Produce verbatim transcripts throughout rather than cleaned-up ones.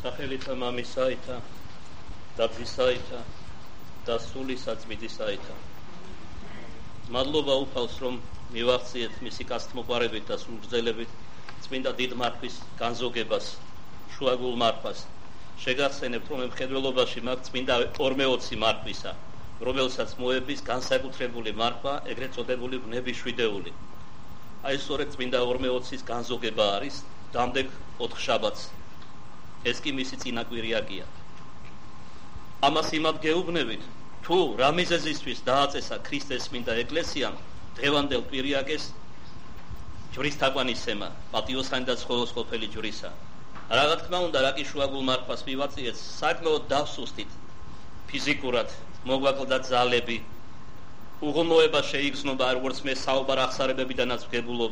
სახელითა მამისაითა და ძისაითა და სულისაწმინდისაითა. მადლობა უფალს, რომ მივახციეთ მისი კასტმოყარებით და სულგრძელებით წმინდა დიდ მართვის განზოგებას, შუაგულ მარხვას. შეგახსენებთ, რომ მხედველობაში მაქვს წმინდა ორმეოცი მარხვისა, რომელსაც მოების განსაკუთრებული მარხვა, ეგრეთ წოდებული ვნების შვიდეული. აი სწორედ წმინდა ორმეოცის განზოგება არის დამდეგ ოთხშაბათს. ეს კი მისი წინაკვირიაკია. ამას იმად გეუბნებით, თუ რა მიზეზისთვის დააწესა ქრისტეს წმინდა ეკლესიამ დღევანდელ კვირიაკეს ჯვრის თაყვანისცემა, პატიოსანი და ცხოველს ყოფილი ჯვრისა. რა თქმა უნდა, რა კი შუაგულ მარხვას მივაწიეთ, საკმაოდ დავსუსტით ფიზიკურად მოგვაკლდა ძალები, უღრმოება შეიგრძნობა, როგორც მე საუბარ ახსარებებიდანაც ვგებულობ.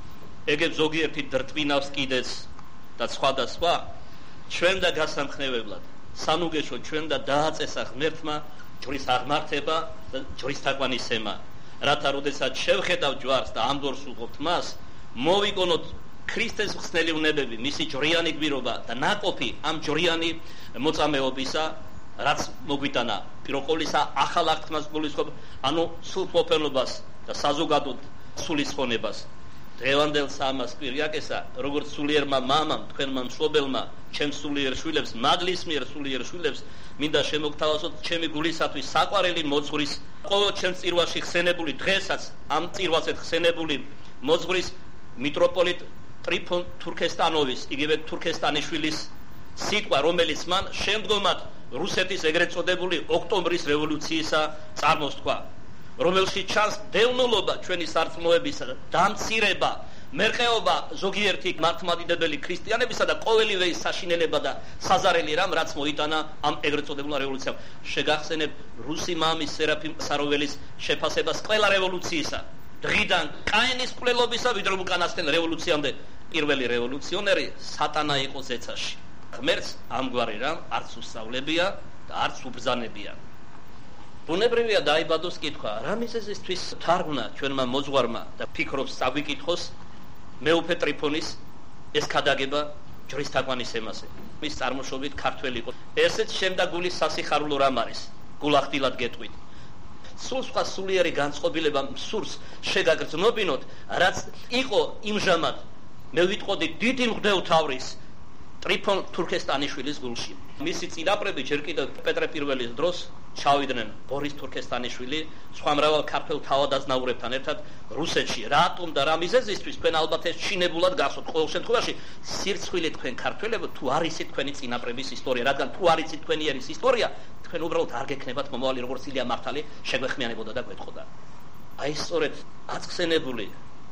ეგებ ზოგიერთი დრტვინავს კიდეც და სხვა და სხვა. ჩვენ და გასამხნევებლად სანუგეშო ჩვენ და დააწესა ღმერთმა ჯვრის აღმართება და ჯვრის თაყვანისცემა, რათა როდესაც შევხედავ ჯვარს და ამდორს უღობთ მას, მოვიგონოთ ქრისტეს ხსნელი უნებები, მისი ჯვრიანი გვირობა და ნაყოფი ამ ჯვრიანი მოწამეობისა, რაც მოგვიტანა პირველ ყოვლისა ახალ აღთქმას გულისხმობ, ანუ სულყოფილობას და საზოგადოდ სულისხონებას. დღევანდელ სამას კვირიაკესა, როგორც სულიერმა მამამ, თქვენმა მშობელმა, ჩემს სულიერ შვილებს, მადლის მიერ სულიერ შვილებს, მინდა შემოგთავაზოთ ჩემი გულისათვის საყვარელი მოძღვრის, ყოველ ჩემს წირვაში ხსენებული, დღესაც ამ წირვაზე ხსენებული მოძღვრის მიტროპოლიტ ტრიფონ თურქესტანოვის, იგივე თურქესტანიშვილის სიტყვა, რომელიც მან შემდგომად რუსეთის ეგრეთ წოდებული ოქტომბრის რევოლუციისა წარმოსთქვა, რომელშიც ჩანს დევნილობა ჩვენი სარწმუნოებისა, დამცირება, მერყეობა ზოგიერთი მართლმადიდებელი ქრისტიანებისა და ყოველივე ის საშინელება და საზარელი რამ, რაც მოიტანა ამ ეგრეთ წოდებულმა რევოლუციამ. შეგახსენებ რუსი მამის სერაფიმ საrovelis შეფასებას ყველა რევოლუციისა, დღიდან კაინის მკვლელობისა ვიდრე უკანასკნელ რევოლუციამდე. პირველი რევოლუციონერი სატანა იყო ზეცაში. ღმერთს ამგვარი რამ არც უსწავლებია და არც უბრძანებია. ბუნებრივია დაიბადოს კითხვა, რა მიზეზისთვის თარგმნა ჩვენმა მოძღვარმა და ფიქრობს წაგვიკითხოს მეუფე ტრიფონის ეს ქადაგება ჯვრის თაყვანისცემაზე. მის წარმოშობით ქართველი იყო. ესეც შემდაგული სასიხარულო რამ არის, გულახდილად გეტყვით. სულ სხვა სულიერი განწყობილება მსურს შეგაგრძნობინოთ, რაც იყო იმჟამად, მე ვიტყოდი დიდი მღვდელთავრის ტრიფონ თურქესტანიშვილის გულში. მისი წინაპრები ჯერ კიდევ პეტრე პირველის დროს ჩავიდნენ ბორის თურქესტანიშვილი სხვა მრავალ ქართველ თავადაზნაურებთან ერთად რუსეთში. რატომ და რა მიზეზისთვის თქვენ ალბათ ეს ჩინებულად გახსოვთ. ყოველ შემთხვევაში სირცხვილი თქვენ ქართველებო, თუ არ იცით თქვენი წინაპრების ისტორია, რადგან თუ არ იცით თქვენი ერის ისტორია, თქვენ უბრალოდ არ გექნებათ მომავალი, როგორც ილია მართალი შეგვეხმიანებოდა და გვეთხოვდა. აი სწორედ აწხსენებული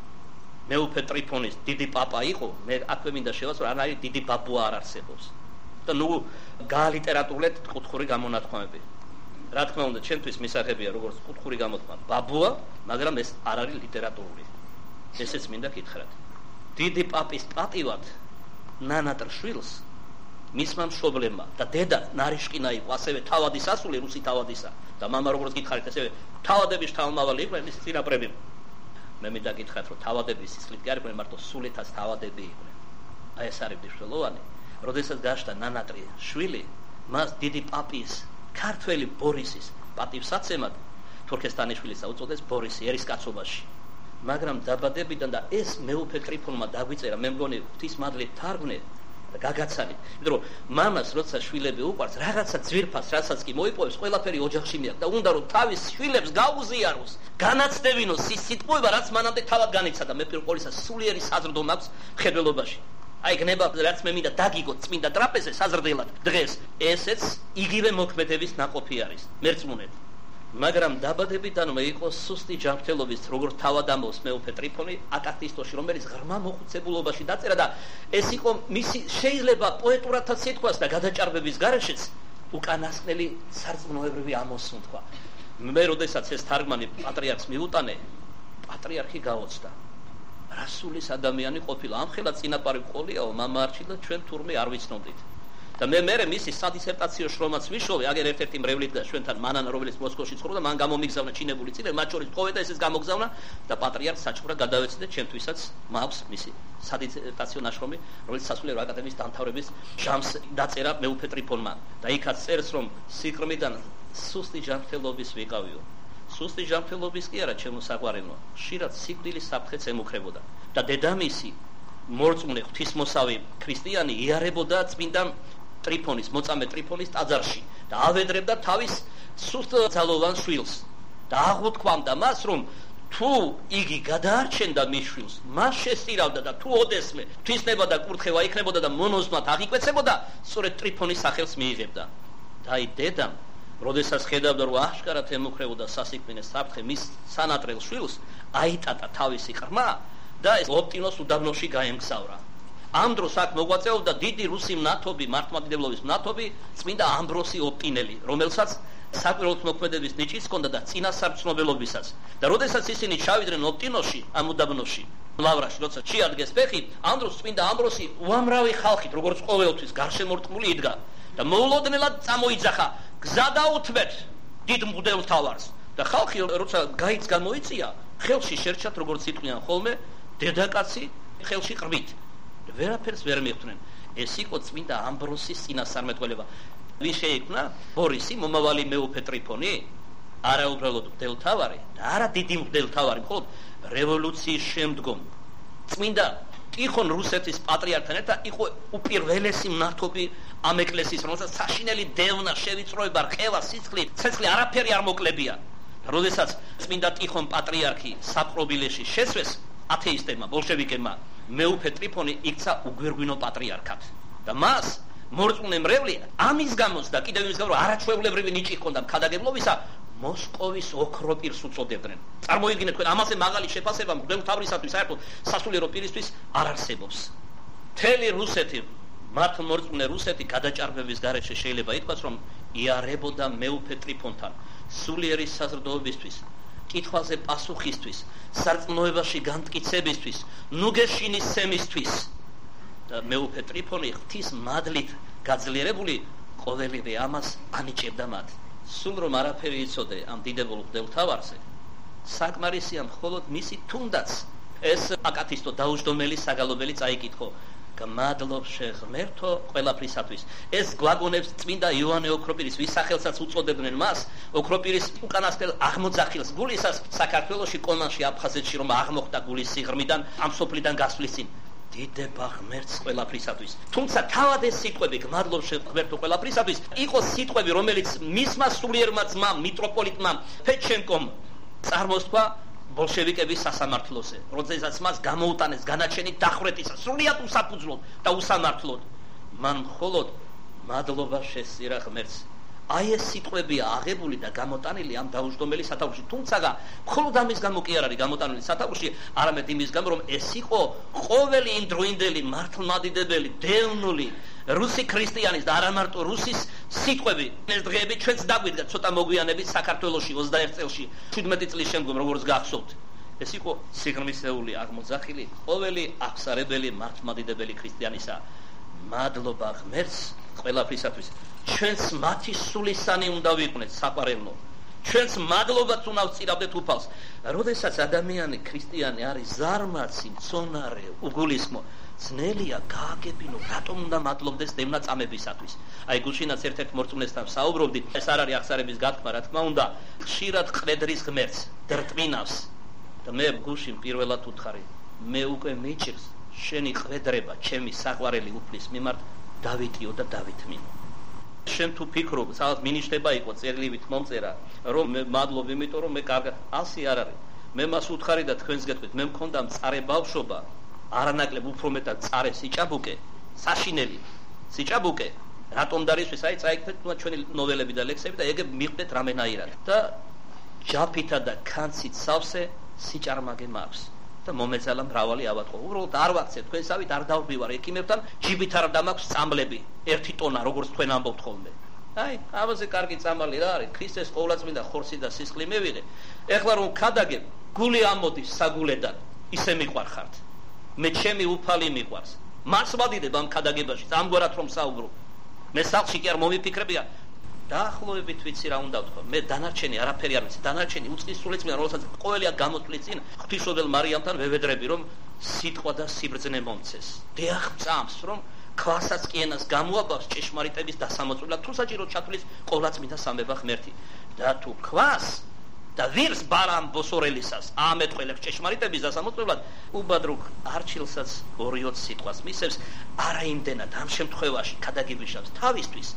მეუფე ტრიფონის დიდი პაპა იყო, მე აქვე მინდა შევასრულო, არ არის დიდი ბაბუა არ არსებობს. და ნუ გალიტერატურულად კუთხური გამონათქვამები. რა თქმა უნდა, ჩემთვის მისაღებია როგორც კუთხური გამოთქმა ბაბუა, მაგრამ ეს არ არის ლიტერატურული. ესეც მინდა გითხრათ. დიდი პაპის პატივად ნანატრ შვილს მისმა მშობლებმა და დედა ნარიშკინა იყო, ასევე თავადის ასული რუსი თავადისა და მამა როგორც გითხარით, ასევე თავადების შთამომავალი იყვნენ მისი წინაპრები. მე მინდა გითხრათ, რომ თავადების სისხლით კი არ იყვნენ, მარტო სულითაც თავადები იყვნენ. აი ეს არის მნიშვნელოვანი. როდესაც გაშთა ნანატრი შვილი, მას დიდი პაპის ქართველი ბორისის პატივსაცემად თურქესტანიშვილისა უწოდეს ბორისი ერისკაცობაში. მაგრამ დაბადებიდან და ეს მეუფე ტრიფონმა დაგვიწერა, მე მგონი ღვთისმადლით თარგმნე და გაგაცანით. იმიტომ რომ მამას როცა შვილები უყვარს, რაღაცა ძვირფას, რასაც კი მოიპოვებს, ყველაფერი ოჯახში მიაქვს და უნდა რომ თავის შვილებს გაუზიაროს, განაცდებინოს ის სიტყვება, რაც მანამდე თავად განიცადა. მე პირველ ყოვლისა სულიერი საზრდო მაქვს მხედველობაში. აი გნება რაც მე მინდა დაგიგოთ წმინდა ტრაპეზზე საზრდელად დღეს, ესეც იგივე მოქმედების ნაყოფი არის მერწმუნედ. მაგრამ დაბადებიდანვე იყო სუსტი ჯანმრთელობის, როგორც თავად ამბობს მეუფე ტრიფონი აკათისტოში, რომელიც ღრმა მოხუცებულობაში დაწერა და ეს იყო მისი შეიძლება პოეტურათაც ითქვას და გადაჭარბების გარეშეც უკანასკნელი სარწმუნოებრივი ამოსუნთქვა. მე როდესაც ეს თარგმანი პატრიარქს მიუტანე, პატრიარქი გაოცდა. რასულის ადამიანი ყოფილა, ამხელა წინაპარი ყოლიაო, მამა არჩილა, ჩვენ თურმე არ ვიცნობდით. და მე მე მისი სადისერტაციო შრომაც ვიშოვე, აგერ ერთ-ერთი მრევლით და ჩვენთან მანანა, რომელიც მოსკოვში ცხოვრობდა, მან გამომიგზავნა ჩინებული წილე, მათ შორის თხოვე და ესეც გამოგზავნა და პატრიარქ საჩუქრა გადავეცდე, ჩემთვისაც მაქვს მისი სადისერტაციო ნაშრომი, რომელიც სასულიერო აკადემიის დამთავრების ჟამს დაწერა მეუფე ტრიფონმა და იქაც წერს, რომ სიყვარლიდან სუსტი ჯანმრთელობის ვიყავიო. სუსტი ჯანმრთელობის კი არა, ჩემო საყვარელო, ხშირად სიკვდილის საფრთხეც ემუქრებოდა და დედამისი მორწმუნე ღვთისმოსავი ქრისტიანი იარებოდა წმინდა ტრიფონის, მოწამე ტრიფონის ტაძარში და ავედრებდა თავის სუსტ ძალოვან შვილს და აღუთქვამდა მას, რომ თუ იგი გადაარჩენდა მის შვილს, მას შესწირავდა და თუ ოდესმე ღვთისნება და კურთხევა იქნებოდა და მონოზვნად აღიკვეცებოდა, სწორედ ტრიფონის სახელს მიიღებდა. და აი დედამ, როდესაც ხედავდა, რომ აშკარად ემუქრებოდა სასიკვდინეს საფრთხე მის სანატრელ შვილს, აიტატა თავისი ყრმა და ეს ოპტინოს უდაბნოში გაემგზავრა. ამ დროს აქ მოღვაწეობდა დიდი რუსი მნათობი, მართლმადიდებლობის მნათობი, წმინდა ამბროსი ოპტინელი, რომელსაც საკვირველთ მოქმედების ნიჭიც ჰქონდა და წინასარწმუნოებისას. და როდესაც ისინი ჩავიდნენ ოპტინოში, ამ უდაბნოში, ლავრაში, როცა შეადგეს ფეხი, ამ დროს წმინდა ამბროსი უამრავი ხალხით, როგორც ყოველთვის გარშემორტყმული იდგა და მოულოდნელად წამოიძახა, გზა დაუთმეთ დიდ მღვდელმთავარს. და ხალხი როცა გაიც გამოიწია, ხელში შერჩათ, როგორც იტყვიან ხოლმე, დედაკაცი ხელში ყრბით. ვერაფერს ვერ მიხვდნენ. ეს იყო წმინდა ამბროსის წინასწარმეტყველება. ვის შეიქმნა? ბორისი, მომავალი მეუფე ტრიფონი, არა უბრალოდ მღვდელმთავარი და არა დიდი მღვდელმთავარი, მხოლოდ რევოლუციის შემდგომ წმინდა ტიხონ რუსეთის პატრიარქთან ერთად იყო უპირველესი მნათობი ამ ეკლესიის, რომელსაც საშინელი დევნა, შევიწროება, რყევა, სიცხლი, ცეცხლი არაფერი არ მოკლებია. როდესაც წმინდა ტიხონ პატრიარქი საპყრობილეში შესვეს ათეისტებმა, ბოლშევიკებმა, მეუფე ტრიფონი იქცა უგვირგვინო პატრიარქად და მას მორწმუნე მრევლი ამის გამოც და კიდევ იმის გამო, რომ არაჩვეულებრივი ნიჭი ჰქონდა მქადაგებლობისა, მოსკოვის ოქროპირს უწოდებდნენ. წარმოიდგინეთ თქვენ, ამაზე მაღალი შეფასება მღვდელმთავრისათვის, საერთოდ სასულიერო პირისთვის არ არსებობს. მთელი რუსეთი, მათ მორწმუნე რუსეთი გადაჭარბების გარეშე შეიძლება ითქვას, რომ იარებოდა მეუფე ტრიფონთან სულიერი საზრდოობისთვის, კითხვაზე პასუხისთვის, სარწმუნოებაში განმტკიცებისთვის, ნუგეშინის სემისთვის. და მეუფე ტრიფონი ღვთის მადლით გაძლიერებული ყოველივე ამას ანიჭებდა მათ. სულ რომ არაფერი იცოდე ამ დიდებულ მღვდელმთავარზე, საკმარისია მხოლოდ მისი თუნდაც ეს აკათისტო დაუჯდომელი საგალობელი წაიკითხო. გმადლობ შეღმერთო ყველაფრისათვის. ეს გვაგონებს წმინდა იოანე ოქროპირის, ვის სახელსაც უწოდებდნენ მას, ოქროპირის უკანასკნელ აღმოძახილს გულისას საქართველოში, კოლმანში, აფხაზეთში, რომ აღმოხდა გულის სიღრმიდან, ამ სოფლიდან გასვლის წინ. დიდება ღმერთს ყველაფრისათვის. თუმცა თავად ეს სიტყვები, გმადლობ შეღმერთო ყველაფრისათვის, იყო სიტყვები, რომელიც მისმა სულიერმა ძმამ, მიტროპოლიტმა ფეჩენკომ წარმოსთქვა ბოლშევიკების სასამართლოზე, როდესაც მას გამოუტანეს განაჩენით დახვრეტისა, სრულიად უსაფუძვლოდ და უსამართლოდ. მან მხოლოდ მადლობა შესწირა ღმერთს. აი ეს სიტყვებია აღებული და გამოტანილი ამ დაუჯდომელი სათაურში. თუმცა მხოლოდ ამის გამო კი არ არის გამოტანილი სათაურში, არამედ იმის გამო, რომ ეს იყო ყოველი იმდროინდელი მართლმადიდებელი, დევნული რუსი ქრისტიანის და არა მარტო რუსის სიტყვები. ეს დღეები ჩვენც დაგვიდგა ცოტა მოგვიანებით საქართველოში ოცდაერთ წელში, შვიდმეტი წლის შემდგომ, როგორც გახსოვთ. ეს იყო სიღრმისეული აღმოძახილი ყოველი აღსარებელი მართლმადიდებელი ქრისტიანისა. მადლობა ღმერთს ყველაფრისათვის. ჩვენს მათი სულისანი უნდა ვიყვნეთ, საყვარელო. ჩვენს მადლობაც უნდა ვწირავდეთ უფალს. როდესაც ადამიანი ქრისტიანი არის ზარმაცი, მცონარე, უგულისხმო, ძნელია გააგებინო, რატომ უნდა მადლობდეს დევნა წამებისათვის. აი გუშინაც ერთ-ერთ მორწმუნესთან საუბრობდი, ეს არ არის აღსარების გათქმა, რა თქმა უნდა, ხშირად ყრედრის ღმერთს, დრტმინავს. და მე გუშინ პირველად უთხარი, მე უკვე მიჭირს შენი ყვედრება, ჩემი საყვარელი უფლის მიმართ დავითიო და დავითმინო. შენ თუ ფიქრობ, სადაც მინიშნება იყო წერილივით მომწერა, რომ მე მადლობ, იმიტომ რომ მე კარგად, ასე არ არის. მე მას უთხარი და თქვენს გეტყვით, მე მქონდა მწარე ბავშვობა, არანაკლებ უფრო მეტად მწარე სიჭაბუკე, საშინელი სიჭაბუკე, რატომ დარისთვის, აი წაიკეთეთ ჩვენი ნოველები და ლექსები და ეგ მიხვდეთ რამენაირად. და ჯაფითა და ქანცით სავსე სიჭარმაგე მაქვს. და მომეწალა მრავალი ავატყო. უბრალოდ არ ვაქცე, თქვენსავით არ დავბივარ ექიმებთან, ჯიბით არ დამაქვს წამლები, ერთი ტონა, როგორც თქვენ ამბობთ ხოლმე. აი, ამაზე კარგი წამალი რა არის? ქრისტეს ყოვლადწმინდა ხორცი და სისხლი მევიღე. ეხლა რომ ქადაგებ, გული ამოდის საგულედან, ისე მიყვარხართ. მე ჩემი უფალი მიყვარს. მას ვადიდებ ამ ქადაგებაში, ამგვარად რომ საუბრობ. მე სახლში კი არ მომიფიქრებია დაახლოებით ვიცი რა უნდა ვთქვა მე დანარჩენი არაფერი არ ვიცი დანარჩენი უწყის სულიწმიდა რომელსაც ყოველია გამოთვლი წინ ღვთისმშობელ მარიამთან ვევედრები რომ სიტყვა და სიბრძნე მომცეს დიახ წამს რომ ქვასაც კი ენას გამოაბავს ჭეშმარიტების დასამოწმებლად თუ საჭირო ჩათვლის ყოვლადწმინდა სამება ღმერთი და თუ ქვას და ვირს ბარამ ბოსორელისას ამეთყველებს ჭეშმარიტების დასამოწმებლად უბადრუქ არჩილსაც ორიოც სიტყვას მისევს არაიმდენად ამ შემთხვევაში ქადაგებიშავს თავისთვის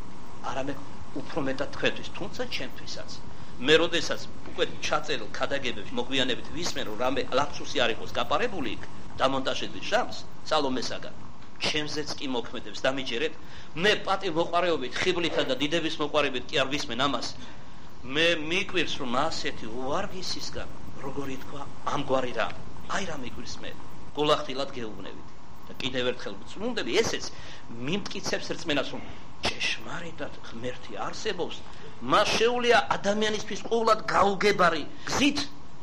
არამედ უფრო მეტად თქვენთვის თუმცა ჩემთვისაც მე როდესაც უკვე ჩაწერილ ქადაგებებში მოგვიანებით ვისმენ რომ რამე ლაფსუსი არ იყოს გაპარებული იქ დამონტაჟების ჟამს სალომესაგან ჩემზეც კი მოქმედებს დამიჯერეთ მე პატივმოყვარეობით ხიბლითა და დიდების მოყვარეობით კი არ ვისმენ ამას მე მიკვირს რომ ასეთი უარგისისგან როგორი თქვა ამგვარი რა აი რა მიკვირს მე გულახდილად გეუბნებით და კიდევ ერთხელ ვწუნდები ესეც მიმტკიცებს რწმენას რომ ჭეშმარიტად ღმერთი არსებობს მას შეუძლია ადამიანისთვის ყოვლად გაუგებარი გზით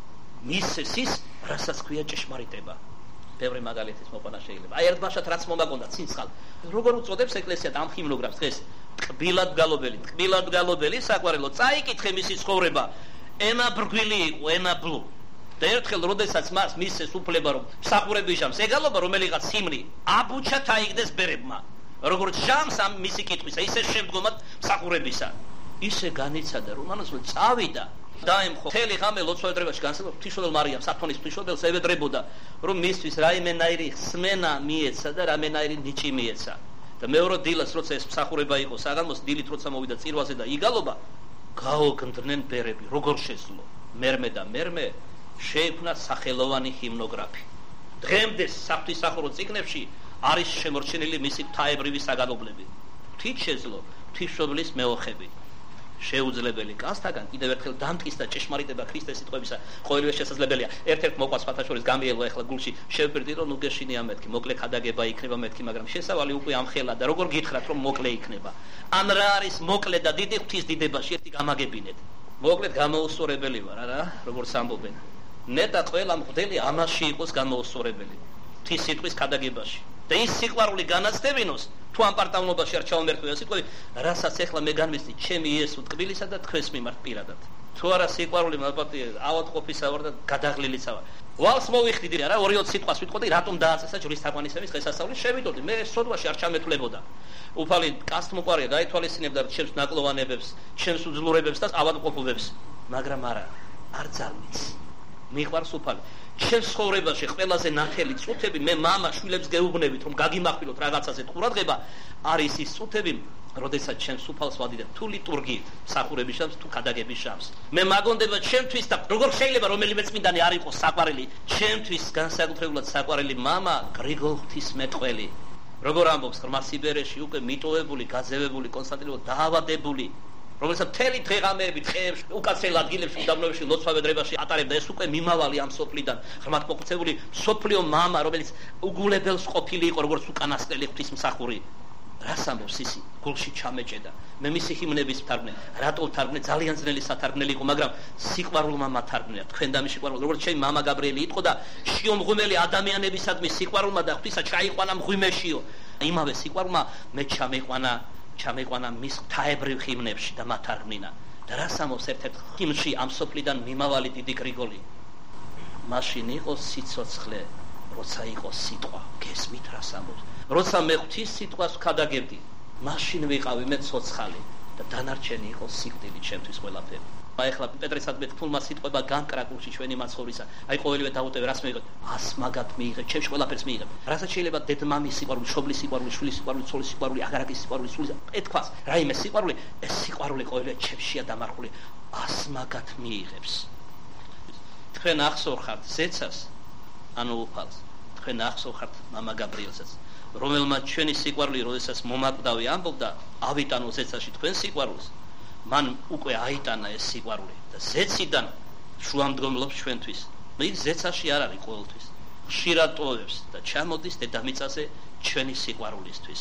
მისცეს ის რასაც ქვია ჭეშმარიტება ბევრი მაგალითის მოყვანა შეიძლება აი ერთ ბაშად რაც მომაგონდა ცინცხალ როგორ უწოდებს ეკლესიად ამ ჰიმნოგრაფს დღეს ტკბილად გალობელი ტკბილად გალობელი საყვარელო წაიკითხე მისი ცხოვრება ენა ბრგვილი იყო ენა ბლუ და ერთხელ როდესაც მას მისცეს უფლება რომ მსახურების ჟამს ეგალობა რომელიღაც სიმნი აბუჩა თაიგდეს ბერებმა როგორც ჟამს ამ მისი კითხვისა ისე შემდგომად მსახურებისა ისე განიცადა რომ ამასვე წავიდა დაემხო მთელი ღამე ლოცვა-ედრებაში განსაკუთრებით ღვთისმშობელ მარიამს საფრთხონის ღვთისმშობელს ევედრებოდა რომ მისთვის რაიმენაირი ხსმენა მიეცა და რამენაირი ნიჭი მიეცა და მეორე დილას როცა ეს მსახურება იყო საღამოს დილით როცა მოვიდა წირვაზე და იგალობა გაოგნდნენ ბერები როგორ შეძლო მერმე და მერმე შეიქმნა სახელოვანი ჰიმნოგრაფი დღემდე საღვთისმსახურო წიგნებში არის შემორჩენილი მისი ღვთაებრივი საგანოვლები ღვთით შეძლო ღვთისმშობლის მეოხები შეუძლებელი კაცთაგან კიდევ ერთხელ დამტკიცდა ჭეშმარიტება ქრისტეს სიტყვებისა ყოველივე შესაძლებელია ერთ-ერთ მოყვას ფათაშორის გამიელვა ახლა გულში შევპირდი რომ ნუ გეშინია მეთქი მოკლე ქადაგება იქნება მეთქი მაგრამ შესავალი უკვე ამხელა და როგორ გითხრათ რომ მოკლე იქნება ან რა არის მოკლე და დიდი ღვთის დიდებაში ერთი გამაგებინეთ მოკლედ გამოუსწორებელი ვარ არა როგორც ამბობენ ნეტა ყველა მღვდელი ამაში იყოს გამოუსწორებელი ღვთის სიტყვის ქადაგებაში და ის სიყვარული განაცდებინოს თუ ამ პარტავნობაში არ ჩავმერთვია სიტყვები რასაც ახლა მე განვიცდი ჩემი იესო ტკბილისა და თქვენს მიმართ პირადად თუ არა სიყვარული მალპატი ავადმყოფისა ვარ და გადაღლილისა ვარ ვალს მოვიხდიდი რა ორიოც სიტყვას ვიტყოდი რატომ დააწესა ჯვრის თაყვანისების დღესასწაული შევიდოდი მე სოდვაში არ ჩამეთვლებოდა უფალი კასტმოყარია გაითვალისწინებდა ჩემს ნაკლოვანებებს ჩემს უძლურებებს და ავადმყოფობებს მაგრამ არა არ ძალმიც მიყვარს უფალი ჩემს ცხოვრებაში ყველაზე ნათელი წუთები მე მამა შვილებს გეუბნებით რომ გაგიმახვილოთ რაღაცაზე ყურადღება არის ის წუთები როდესაც ჩემს უფალს ვადიდებ თუ ლიტურგიით მსახურების ჟამს თუ ქადაგების ჟამს მე მაგონდება ჩემთვის და როგორ შეიძლება რომელიმე წმინდანი არ იყოს საყვარელი ჩემთვის განსაკუთრებულად საყვარელი მამა გრიგოლ ღვთისმეტყველი როგორ ამბობს ღრმა სიბერეში უკვე მიტოვებული გაძევებული კონსტანტინოპოლში დაავადებული რომელსაც მთელი დღე-ღამეები დღეებში უკაცრიელ ადგილებში უდაბნოებში ლოცვა-ედრებაში ატარებდა ეს უკვე მიმავალი ამ სოფლიდან ღრმად მოხუცებული სოფლიო მამა რომელიც უგულებელს ყოფილი იყო როგორც უკანასკნელი ღვთისმსახური რას ამბობს ისი გულში ჩამეჭედა მე მისი ჰიმნების ვთარგმნე რატო ვთარგმნე ძალიან ძნელი სათარგმნელი იყო მაგრამ სიყვარულმა მათარგმნია თქვენ და მისი სიყვარული როგორც ჩემი მამა გაბრიელი იყო და შიომღვიმელი ადამიანებისადმი სიყვარულმა და ღვთისა ჩაიყვანა მღვიმეშიო იმავე სიყვარულმა მე ჩამეყვანა ჩამეყვანა მის ღვთაებრივ ჰიმნებში და მათარგმნინა და რას ამბობს ერთ-ერთ ჰიმნში ამ სოფლიდან მიმავალი დიდი გრიგოლი მაშინ იყო სიცოცხლე როცა იყო სიტყვა გესმით რას ამბობს როცა მე ღვთის სიტყვას ვქადაგებდი მაშინ ვიყავი მე ცოცხალი და დანარჩენი იყო სიკვდილი ჩემთვის ყველაფერი აი ახლა პეტრესადმე თქულმა სიტყვა განკრა გულში ჩვენი მაცხოვრისა აი ყოველივე დაუტევე რას მიიღებ ას მაგათ მიიღებ ჩემს ყველაფერს მიიღებ რასაც შეიძლება დედმამის სიყვარული შობლის სიყვარული შვილის სიყვარული ცოლის სიყვარული აგარაკის სიყვარული სულის ეთქვას რაიმე სიყვარული ეს სიყვარული ყოველივე ჩემშია დამარხული ას მაგათ მიიღებს თქვენ ახსოვხართ ზეცას ანუ უფალს თქვენ ახსოვხართ მამა გაბრიელსაც რომელმაც ჩვენი სიყვარული როდესაც მომაკვდავი ამბობდა ავიტანო ზეცაში თქვენ სიყვარულს მან უკვე აიტანა ეს სიყვარული და ზეციდან შუამდგომლობს ჩვენთვის მე ზეცაში არ არის ყოველთვის ხშირად ტოვებს და ჩამოდის დედამიწაზე ჩვენი სიყვარულისთვის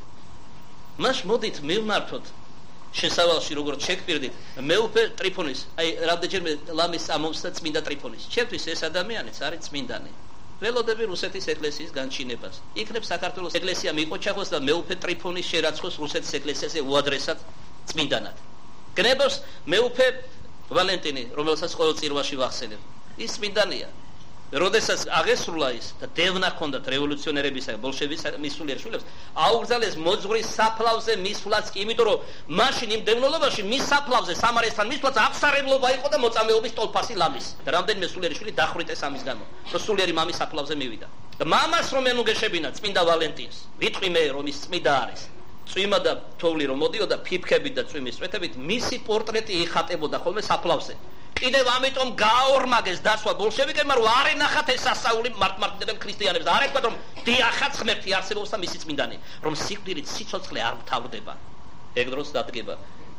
მას მოდით მივმართოთ შესავალში როგორც შეგვპირდით მეუფე ტრიფონის აი რამდენჯერმე ლამის ამომსა წმინდა ტრიფონის ჩემთვის ეს ადამიანიც არის წმინდანი ველოდები რუსეთის ეკლესიის განჩინებას. იქნებ საქართველოს ეკლესია მიყოჩაღოს და მეუფე ტრიფონის შერაცხოს რუსეთის ეკლესიაზე უადრესად წმინდანად. გნებავს მეუფე ვალენტინი, რომელსაც ყოველ წირვაში ვახსენებ. ის წმინდანია. როდესაც აღესრულა ის და დევნა ჰქონდათ რევოლუციონერებისა და ბოლშევიკების მისულიერ შვილებს, აუგზავნეს მოძღვრის საფლავზე მისვლაც კი, იმიტომ რომ მაშინ იმ დევნილობაში მის საფლავზე სამარესთან მისვლაც აღსარებლობა იყო და მოწამეობის ტოლფასი ლამის. და რამდენიმე სულიერი შვილი დახვრიტეს ამის გამო, რომ სულიერი მამის საფლავზე მივიდა. და მამას რომ ენუგეშებინა წმინდა ვალენტინს, ვიტყვი მე რომ ის წმინდა არის. წვიმა და თოვლი რომ მოდიოდა ფიფქებით და წვიმის წვეთებით, მისი პორტრეტი იხატებოდა ხოლმე საფლავზე. კიდევ ამიტომ გააორმაგეს დაცვა ბოლშევიკებმა, რომ არ ენახათ ეს სასწაული მართლმადიდებელ ქრისტიანებს და არ ეთქვათ, რომ დიახაც ღმერთი არსებობს და მისი წმინდანი, რომ სიკვდილით სიცოცხლე არ მთავრდება. ეგ დროს დადგება.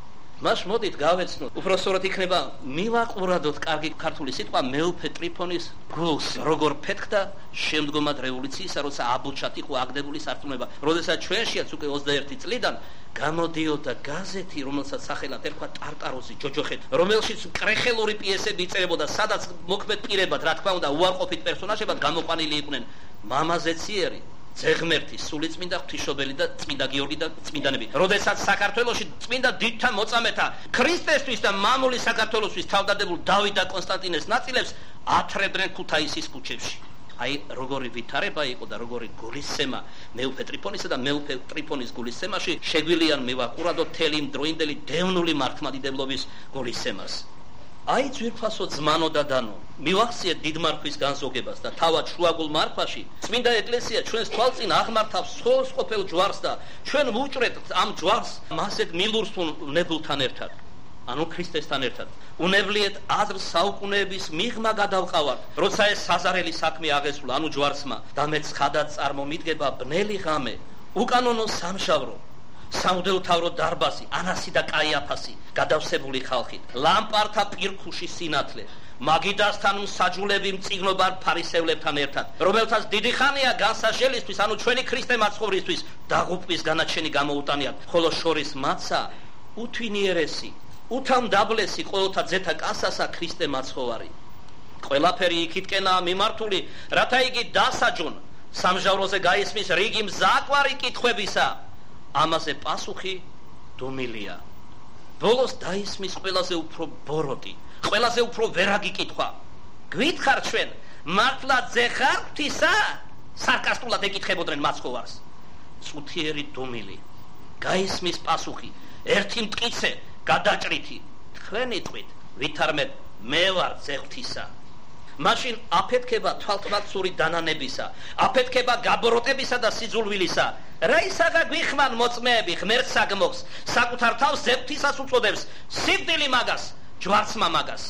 მას მოდით გავეცნოთ, უпроსტად იქნება მივაყურადოთ კარგი ქართული სიტყვა მეუფე ტრიფონის გულს, როგორ ფეთქდა შემდგომად რევოლუციისა, როცა აბუჩად იყო აგდებული სარწმუნება. როდესაც ჩვენშიაც უკვე ოცდაერთი წლიდან გამოდიოდა გაზეთი, რომელსაც სახელად ერქვა ტარტაროსი ჯოჯოხეთი, რომელშიც კრეხელური პიესები იწერებოდა, სადაც მოქმედ პირებად, რა თქმა უნდა, უარყოფით პერსონაჟებად გამოყვანილი იყვნენ მამაზეციერი, ძეღმერთი, სულიწმინდა ღვთისმშობელი და წმინდა გიორგი და წმინდანები. როდესაც საქართველოში წმინდა დიდთა მოწამეთა ქრისტესთვის და მამული საქართველოსთვის თავდადებულ დავით და კონსტანტინეს ნაწილებს ათრებდნენ ქუთაისის ქუჩებში. აი როგორი ვითარება იყო და როგორი გულისცემა მეუფე ტრიფონისა და მეუფე ტრიფონის გულისცემაში შეგვიძლია მივაყურადოთ თელი მდროინდელი დევნული მართლმადიდებლობის გულისცემას. აი ძვირფასო ძმანო და დანო, მივახციეთ დიდმარხვის განზოგებას და თავად შუაგულ მარხვაში წმინდა ეკლესია ჩვენს თვალწინ აღმართავს სხოლს ყოფილ ჯვარს და ჩვენ ვუჭრეთ ამ ჯვარს მასეთ მილურსუნებულთან ერთად. ანუ ქრისტესთან ერთად. უნებლიეთ აზრ საუკუნეების მიღმა გადავყავართ, როცა ეს საზარელი საქმე აღესრულა, ანუ ჯვარსმა და მე ცხადად წარმომიდგება ბნელი ღამე, უკანონო სამშაბრო, საუდელთავრო დარბაზი, ანასი და კაიაფასი, გადავსებული ხალხით, ლამპართა პირქუში სინათლე, მაგიდასთან მსაჯულები მწიგნობარ ფარისევლებთან ერთად, რომელთაც დიდი ხანია განსაშელისთვის, ანუ ჩვენი ქრისტე მაცხოვრისთვის დაღუპვის განაჩენი გამოუტანიათ, ხოლო შორის მაცა უთვინიერესი უთამდაბლესი ყოველთა ძეთა კასასა ქრისტე მაცხოვარი. ყველაფერი იქითკენაა მიმართული, რათა იგი დასაჯონ სამჟავროზე გაისმის რიგი მზაკვარი კითხვებისა. ამაზე პასუხი დუმილია. ბოლოს დაისმის ყველაზე უფრო ბოროტი, ყველაზე უფრო ვერაგი კითხვა. გვითხრ ჩვენ, მართლა ძე ხარ ღვთისა? სარკასტულად ეკითხებოდნენ მაცხოვარს. წუთიერი დუმილი. გაისმის პასუხი, ერთი მტკიცე გადაჭრითი, თქვენი ტყვით, ვითარმეთ, მე ვარ ძე ღვთისა. მაშინ აფეთქება თვალთვალსური დანანებისა, აფეთქება გაბოროტებისა და სიძულვილისა. რა ისაგა გვიხმან მოწმეები ღმერთს აგმოგს, საკუთარ თავს ძე ღვთისას უწოდებს, სიკვდილი მაგას, ჯვარცმა მაგას.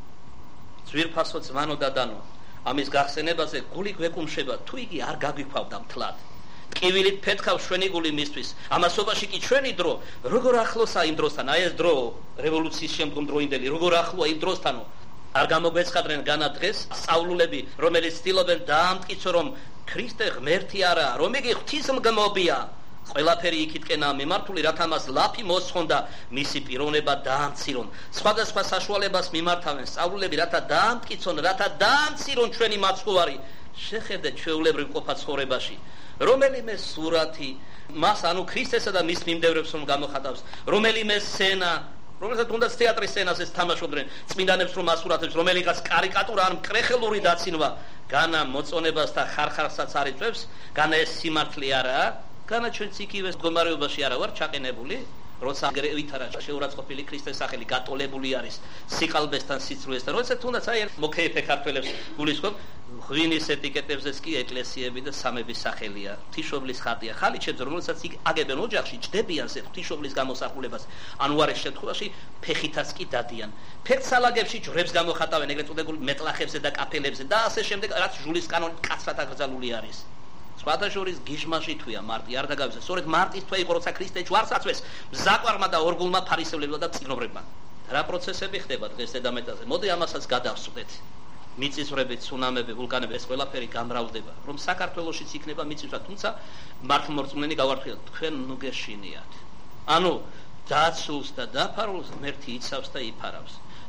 ძვირფასო ძმანო და დანო, ამის გახსენებაზე გული გვეკუმშება, თუ იგი არ გაგვიქვავდა მთლად. ტკივილით ფეთქავს ჩვენი გული მისთვის. ამასობაში კი ჩვენი დრო როგორ ახლოსა იმ დროსთან, აი ეს დრო რევოლუციის შემდგომ დროინდელი, როგორ ახლოა იმ დროსთანო. არ გამოგვეცხადნენ განა დღეს სწავლულები, რომელიც ცდილობენ დაამტკიცონ, რომ ქრისტე ღმერთი არაა, რომ იგი ღვთისმგმობია. ყველაფერი იქითკენაა მიმართული, რათა მას ლაფი მოსხონ და მისი პიროვნება დაამცირონ. სხვადასხვა საშუალებას მიმართავენ სწავლულები, რათა დაამტკიცონ, რათა დაამცირონ ჩვენი მაცხოვარი. შეხედეთ ჩვეულებრივ ყოფა ცხოვრებაში. რომელიმე სურათი მას, ანუ ქრისტესა და მის მიმდევრებს რომ გამოხატავს, რომელიმე სცენა, რომელსაც თუნდაც თეატრის სცენას თამაშობდნენ, წმინდანებს რომ ასურათებს, რომელიღაც კარიკატურა ან კრეხელური დაცინვა, განა მოწონებას და ხარხარსაც არ იწვევს, განა ეს სიმართლე არაა, განა ჩვენც იგივე მდგომარეობაში არა ვარ ჩაყენებული, როცა ვითარა შეურაცხყოფილი ქრისტეს სახელი გატოლებული არის სიყალბესთან, სიცრუესთან, როცა თუნდაც აი მოკეიფე ქართველებს გულისხმობ, ღვინის ეტიკეტებზეც კი ეკლესიები და სამების სახელია, ღვთისმშობლის ხატია, ხალიჩებზე, რომელსაც აგებენ ოჯახში, ჭდებიან ზედ ღვთისმშობლის გამოსახულებას, ანუ არ ეს შემთხვევაში ფეხითაც კი დადიან. ფეხსალაგებში ჯვრებს გამოხატავენ, ეგრეთ წოდებულ მეტლახებზე და კაფელებზე და ასე შემდეგ, რაც ჟულის კანონით კაცრად აკრძალული არის. სხვათა შორის გიჟმაში თვია მარტი არ დაგავიწყდა. სწორედ მარტის თვე იყო, როცა ქრისტე ჯვარს აწვეს მზაყვარმა და ორგულმა ფარისევლებმა და მწიგნობრებმა. რა პროცესები ხდება დღეს დედამეტაზე? მოდი ამასაც გადავსვდეთ. მიწისძვრები, ცუნამები, ვულკანები, ეს ყველაფერი გამრავლდება, რომ საქართველოშიც იქნება მიწისძვრა, თუმცა მართლმორწმუნენი გავარკვიოთ, თქვენ ნუ გეშინიათ. ანუ დაცულს და დაფარულს ღმერთი იცავს და იფარავს.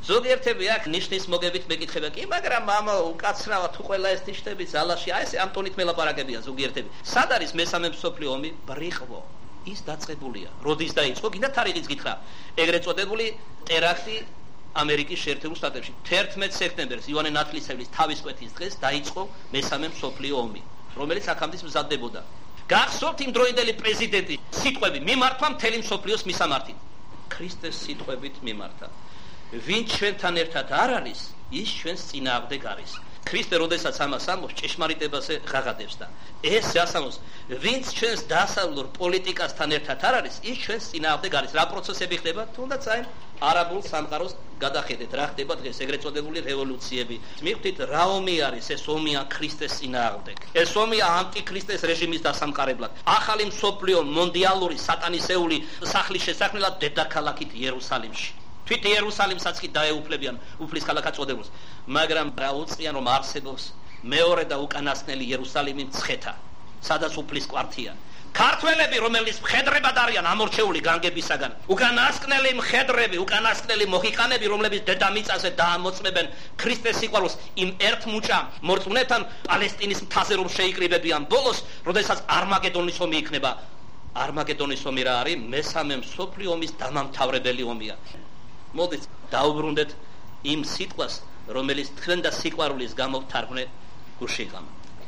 ზოგიერთები აქ ნიშნის მოგებით მეკითხება კი, მაგრამ მამა უკაცრავად თუ ყველა ეს ნიშნები ზალაში, აი ეს ამ ტონით მელაპარაკებია ზოგიერთები. სად არის მესამე მსოფლიო ომი? ბრიყვო. ის დაწყებულია. როდის დაიწყო? კიდე თარიღიც გითხრა. ეგრეთ წოდებული ტერაქტი ამერიკის შეერთებულ შტატებში. თერთმეტ სექტემბერს ივანე ნათლისმცემლის თავისკვეთის დღეს დაიწყო მესამე მსოფლიო ომი, რომელიც აქამდე მზადდებოდა. გახსოვთ იმ დროინდელი პრეზიდენტის სიტყვები მიმართვა მთელი მსოფლიოს მისამართით. ქრისტეს სიტყვებით მიმართა. ვინც ჩვენთან ერთად არ არის, ის ჩვენს წინააღმდეგ არის. ქრისტე როდესაც ამას ამბობს, ჭეშმარიტებაზე ღაღადებს და ეს ასამოს, ვინც ჩვენს დასავლურ პოლიტიკასთან ერთად არ არის, ის ჩვენს წინააღმდეგ არის. რა პროცესები ხდება? თუნდაც აი არაბულ სამყაროს გადახედეთ, რა ხდება დღეს ეგრეთ წოდებული რევოლუციები. მიხვდით, რა ომი არის? ეს ომია ქრისტეს წინააღმდეგ. ეს ომია ანტიქრისტეს რეჟიმის დასამყარებლად. ახალი მსოფლიო მონდიალური სატანისეული სახლის შესაქმნელად დედაქალაქით იერუსალიმში. თვით იერუსალიმსაც კი დაეუფლებიან უფლის ქალაქად წოდებულს, მაგრამ რა უწყიან რომ არსებობს მეორე და უკანასკნელი იერუსალიმი მცხეთა, სადაც უფლის კვართია. ქართველები, რომელიც მხედრებად არიან ამორჩეული განგებისაგან, უკანასკნელი მხედრები, უკანასკნელი მოხიყანები, რომლებიც დედამიწაზე დაამოწმებენ ქრისტეს სიყვარულს, იმ ერთ მუჭა მორწმუნეთან პალესტინის მთაზე რომ შეიკრიბებიან ბოლოს, როდესაც არმაგედონის ომი იქნება. არმაგედონის ომი რა არის? მესამე მსოფლიო ომის დამამთავრებელი ომია. მოდით დაუბრუნდეთ იმ სიტყვას, რომელიც თქვენ და სიყვარულის გამო თარგმნე გუშინღამ.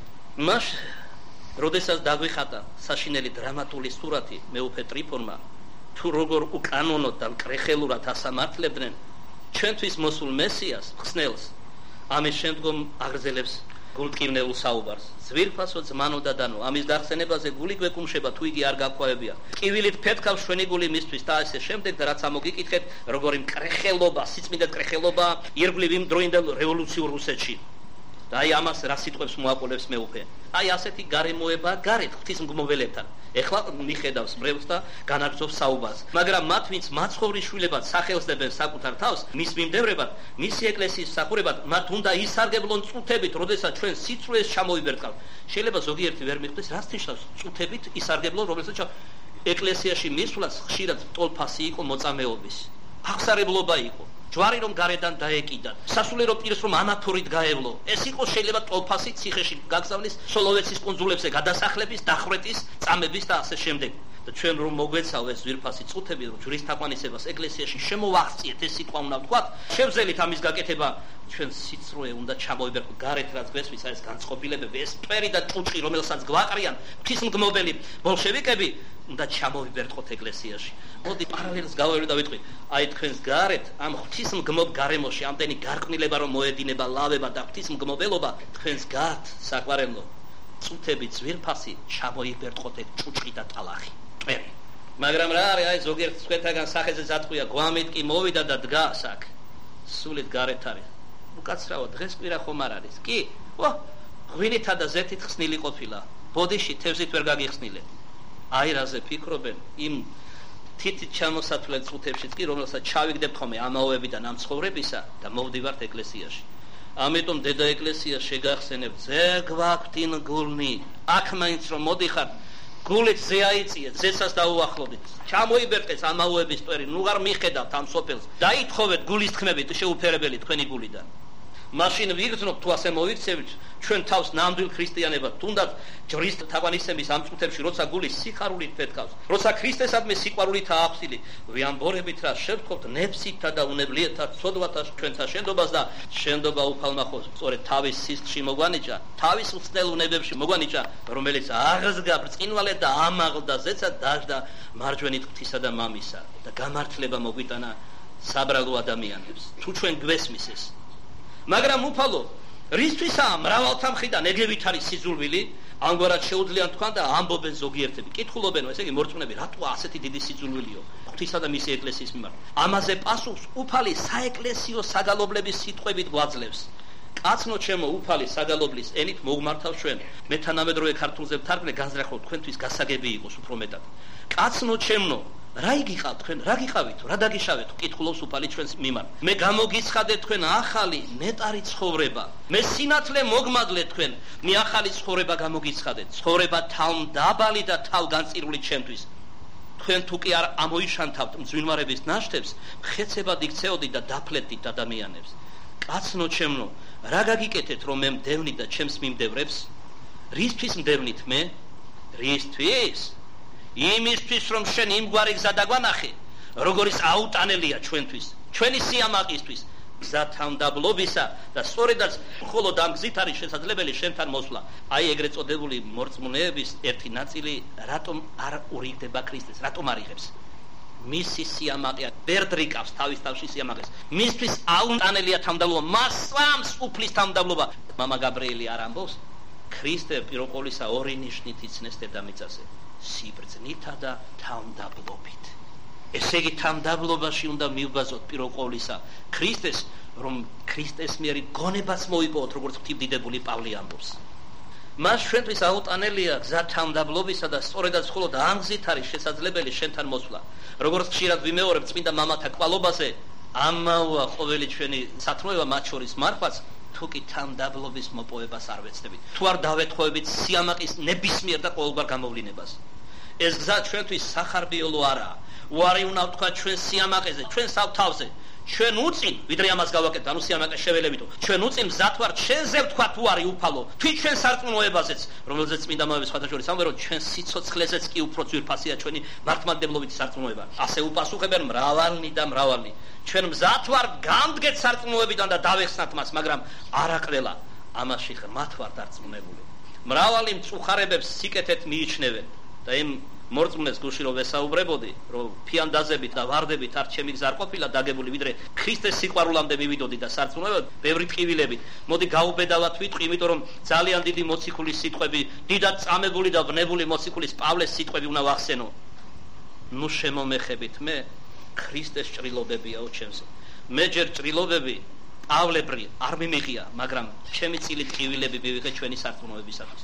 მას როდესაც დაგვიხატა საშინელი დრამატული სურათი მეუფე ტრიფონმა, თუ როგორ უკანონოდ და მკრეხელურად ასამართლებდნენ ჩვენთვის მოსულ მესიას, ხსნელს, ამის შემდგომ აგრძელებს გულტკივნეულ საუბარს. ზვირფასო ძმანო და დანო, ამის გახსენებაზე გული გვეკუმშება, თუ იგი არ გაქვავებია. ტკივილით ფეთქავს ჩვენი გული მისთვის და ესე შემდეგ და რაც ამოგიკითხეთ, როგორი მკრეხელობა, სიწმინდე მკრეხელობა ირგვლივ იმ დროინდელ რევოლუციურ რუსეთში. და აი ამას რა სიტყვებს მოაყოლებს მეუფე. აი ასეთი გარემოება გარეთ ღვთისმგმოველებთან. ეხლა მიხედავს ბრევს და განაგრძობს საუბარს. მაგრამ მათ, ვინც მაცხოვრის შვილებად სახელსდებენ საკუთარ თავს, მის მიმდევრებად, მისი ეკლესიის მსახურებად, მათ უნდა ისარგებლონ წუთებით, როდესაც ჩვენ სიცრუეს ჩამოვიბერტყავთ. შეიძლება ზოგიერთი ვერ მიხვდეს, რას ნიშნავს წუთებით ისარგებლონ, რომელსაც ეკლესიაში მისვლაც ხშირად ტოლფასი იყო მოწამეობის. აღსარებლობა იყო. ჯვარი რომ გარედან დაეკიდა, სასულიერო პირს რომ ანათორით გაევლო. ეს იყო შეიძლება ტოლფასი ციხეში გაგზავნის, სოლოვეცის კუნძულებზე გადასახლების, დახვრეტის, წამების და ასე შემდეგ. და ჩვენ რომ მოგვეცავ ეს ზვირფასი წუთები, რომ ჯვრის თაყვანისებას ეკლესიაში შემოვაღწიეთ, ეს სიტყვა უნდა ვთქვათ, შევძელით ამის გაკეთება, ჩვენ სიცრუე უნდა ჩამოვიბერტყოთ. გარეთ რაც გვესმის, ეს განწყობილებები, ეს პერი და ჭუჭი, რომელსაც გვაყრიან ღვთისმგმობელი ბოლშევიკები, უნდა ჩამოვიბერტყოთ ეკლესიაში. მოდი პარალელს გავავრი და ვიტყვი, აი თქვენს გარეთ ამ ღვთისმგმობ გარემოში ამდენი გარკვნილება რომ მოედინება ლავება და ღვთისმგმობელობა, თქვენს გართ საყვარელო წუთები ზვირფასი ჩამოიბერტყოთ ეგ ჭუჭი და ტალახი. პერი. მაგრამ რა არის აი ზოგიერთ სხვეთაგან სახეზე ზატყვია, გვამით კი მოვიდა და დგას აქ. სულით გარეთ არის. უკაცრავად დღეს კვირა ხომ არ არის? კი. ო, ღვინითა და ზეთით ხსნილი ყოფილა. ბოდიში თევზით ვერ გაგიხსნილეთ. აი რაზე ფიქრობენ იმ თითით ჩამოსათვლელ წუთებშიც კი, რომელსაც ჩავიგდებთ ხოლმე ამაოებიდან ამ ცხოვრებისა და მოვდივართ ეკლესიაში. ამიტომ დედა ეკლესია შეგახსენებთ, ზე გვაქვთინ გულნი. აქ მაინც რომ მოდიხართ, გულით ზე აიწიეთ, ზეცას დაუახლოვდით. ჩამოიბერტყეთ ამაოების პერი, ნუ არ მიხედავთ ამ სოფელს. დაითხოვეთ გულის თქმებით შეუფერებელი თქვენი გულიდან. მაშინ ვიგრძნობთ თუ ასე მოვიქცევით ჩვენ თავს ნამდვილ ქრისტიანებად, თუნდაც ჯვრის თაყვანისცემის ამ წუთებში, როცა გული სიხარულით ფეთქავს, როცა ქრისტესადმი სიყვარულითაა აღსილი, ვიამბორებით რა შევთხოვთ ნებსითა და უნებლიეთა ცოდვათა ჩვენთა შენდობას და შენდობა უფალმა ხო სწორედ თავის სისხლში მოგვანიჭა, თავის უცნელ უნებებში მოგვანიჭა, რომელიც აღზგა ბრწყინვალედ და ამაღლდა ზეცად დაждდა მარჯვენით ღვთისა და მამისა და გამართლება მოგვიტანა საბრალო ადამიანებს. თუ ჩვენ გვესმის ეს, მაგრამ უფალო, რისთვისაა მრავალთა მხრიდან ეგევით არის სიძულვილი, ამგვარად შეუძლიან თქვა და ამბობენ ზოგიერთები. კითხულობენო, ესე იგი მორწმუნეები, რატო ასეთი დიდი სიძულვილიო ღვთისა და მისი ეკლესიის მიმართ? ამაზე პასუხს უფალი საეკლესიო საგალობლების სიტყვებით გვაძლევს. კაცნო ჩემო, უფალი საგალობლის ენით მოგმართავ ჩვენ. მე თანამედროვე ქართულზე ვთარგმნე, განზრახო თქვენთვის გასაგები იყოს უფრო მეტად. კაცნო ჩემო, რა იგიყავთ თქვენ, რა გიყავით, რა დაგიშავეთ, კითხულობს უფალი ჩვენს მიმართ. მე გამოგიცხადეთ თქვენ ახალი ნეტარი ცხოვრება. მე სინათლე მოგმადლეთ თქვენ, მე ახალი ცხოვრება გამოგიცხადეთ. ცხოვრება თავმდაბალი და თავგანწირული ჩემთვის. თქვენ თუ კი არ ამოიშანთავთ მძვინვარების ნაშთებს, ხეცებად იქცეოდით და დაფლეტით ადამიანებს. კაცნო ჩემნო, რა გაგიკეთეთ, რომ მე მდევნი და ჩემს მიმდევრებს? რისთვის მდევნით მე? რისთვის? იმისთვის, რომ შენ იმგვარი გზა დაგვანახე, როგორიც აუტანელია ჩვენთვის, ჩვენი სიამაყისთვის, გზა თავმდაბლობისა და სწორედაც მხოლოდ ამ გზით არის შესაძლებელი შენთან მოსვლა. აი ეგრეთ წოდებული მორწმუნეების ერთი ნაწილი რატომ არ ურიგდება ქრისტეს, რატომ არ იღებს? მისი სიამაყეა, ბერდრიკავს თავის თავში სიამაყეს. მისთვის აუტანელია თავმდაბლობა, მას სვამს უფლის თავმდაბლობა. მამა გაბრიელი არ ამბობს, ქრისტე პირველ ყოვლისა ორი ნიშნით იცნეს დედამიწაზე, სიბრძნითა და თავმდაბლობით. ესე იგი თავმდაბლობაში უნდა მივბაზოთ პირველ ყოვლისა ქრისტეს, რომ ქრისტეს მიერი გონებაც მოიპოვოთ, როგორც ღვთისმდიდებული პავლე ამბობს. მას ჩვენთვის აუტანელია გზა თავმდაბლობისა და სწორედაც მხოლოდ ამ გზით არის შესაძლებელი შენთან მოსვლა. როგორც ხშირად ვიმეორებ წმინდა მამათა კვალობაზე, ამაოა ყოველი ჩვენი სათნოება, მათ შორის მართვაც, თუ კი თავმდაბლობის მოპოვებას არ ვეცდებით, თუ არ დავეთხოვებით სიამაყის ნებისმიერ და ყოველგვარ გამოვლინებას. ეს გზა ჩვენთვის სახარბიელო არაა. უარი უნდა ვთქვა ჩვენ სიამაყეზე, ჩვენ თავზე. ჩვენ უწინ, ვიდრე ამას გავაკეთებთ, ანუ სიამაყეს შეველებითო. ჩვენ უწინ მზად ვართ შენზე ვთქვა თუ არის უფალო, თვით ჩვენ სარწმუნოებაზეც, რომელზეც წმინდა მამების სხვათა შორის ამბობენ, რომ ჩვენ სიცოცხლეზეც კი უფრო ძვირფასია ჩვენი მართლმადიდებლობითი სარწმუნოება. ასე უპასუხებენ მრავალნი და მრავალნი. ჩვენ მზად ვართ გამდგეთ სარწმუნოებიდან და დავეხსნათ მას, მაგრამ არა ყველა. ამაში ღრმად ვარ დარწმუნებული. მრავალი მწუხარებებს სიკეთეთ მიიჩნევენ და იმ მორწმუნეს გულში რომ ვესაუბრებოდი, რომ ფიანდაზებით და ვარდებით არ ჩემი გზა არ ყოფილა დაგებული, ვიდრე ქრისტეს სიყვარულამდე მივიდოდი და სარწმუნოებად, ბევრი ტყივილებით. მოდი გაუბედავად ვიტყვი, იმიტომ რომ ძალიან დიდი მოციქულის სიტყვები, დიდად წამებული და ვნებული მოციქულის პავლეს სიტყვები უნდა ვახსენო. ნუ შემომეხებით მე, ქრისტეს ჭრილობებიაო ჩემზე. მე ჯერ ჭრილობები პავლებრი არ მიმიღია, მაგრამ ჩემი წილი ტყივილები მივიღე ჩვენი სარწმუნოებისათვის.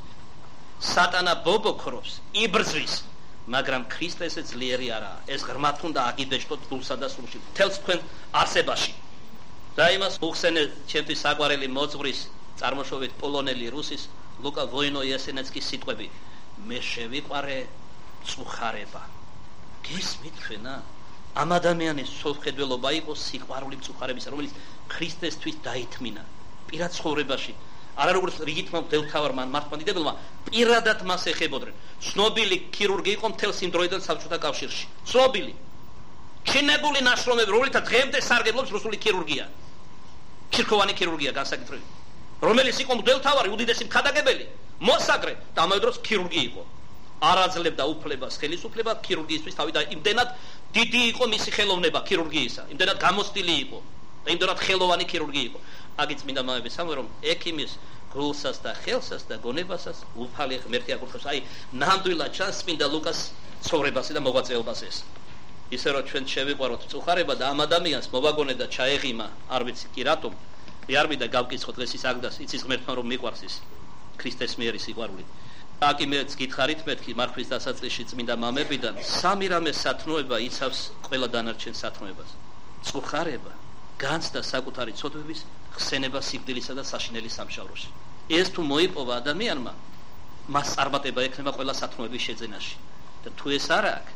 სატანა ბობოქრობს, იბრძვის, მაგრამ ქრისტესე ძლიერი არაა. ეს ღრმად უნდა აგიბეჭდოთ გულსა და სულში, მთელს თქვენ არსებაში. და იმას უხსენე ჩემთვის საყვარელი მოძღვრის, წარმოშობით პოლონელი რუსის, ლუკა ვოინო-იასენეცკის სიტყვები. მე შევიყვარე მწუხარება. გესმით ჩვენა? ამ ადამიანის სულხედველობა იყო სიყვარული მწუხარებისა, რომელიც ქრისტესთვის დაითმინა პირად ცხოვრებაში. არა როგორც რიგითმა მდელთავარმა მართლმადიდებელმა პირადად მას ეხებოდნენ. ცნობილი ქირურგი იყო მთელს იმ დროიდან საბჭოთა კავშირში. ცნობილი. ჩინებული ნაშრომები, რომელთა დღემდე სარგებლობს რუსული ქირურგია. ქირქოვანი ქირურგია განსაკუთრებით. რომელიც იყო მდელთავარი, უდიდესი მხატაგებელი, მოსაგრე და ამავე დროს ქირურგი იყო. არ აძლევდა უფლებას, ხელისუფლება ქირურგიისთვის თავი და იმდენად დიდი იყო მისი ხელოვნება ქირურგიისა. იმდენად გამოცდილი იყო. და იმდენად ხელოვანი ქირურგი იყო. აგით წმინდა მამების ამბობენ, რომ ექიმის გულსას და ხელსას და გონებასაც უფალი ღმერთი აკურთხებს. აი, ნამდვილად ჩანს წმინდა ლუკას ცხოვრებასა და მოღვაწეობას ეს. ისე რომ ჩვენ შევიყვაროთ მწუხარება და ამ ადამიანს მოვაგონე და ჩაეღიმა, არ ვიცი კი რატომ, ვიარბი და გავკითხოთ დღეს ის აგდას, იცის ღმერთმა რომ მიყვარს ის ქრისტეს მიერი სიყვარული. აკი მეც გითხარით მეთქი მარხვის დასაწყისში წმინდა მამებიდან, სამი რამე სათნოება იცავს ყველა დანარჩენ სათნოებას. მწუხარება, განცდა საკუთარი ცოდვების ხსენება სიკვდილისა და საშინელის სამშავროში. ეს თუ მოიპოვა ადამიანმა, მას წარმატება ექნება ყველა სათნოების შეძენაში. და თუ ეს არ აქვს,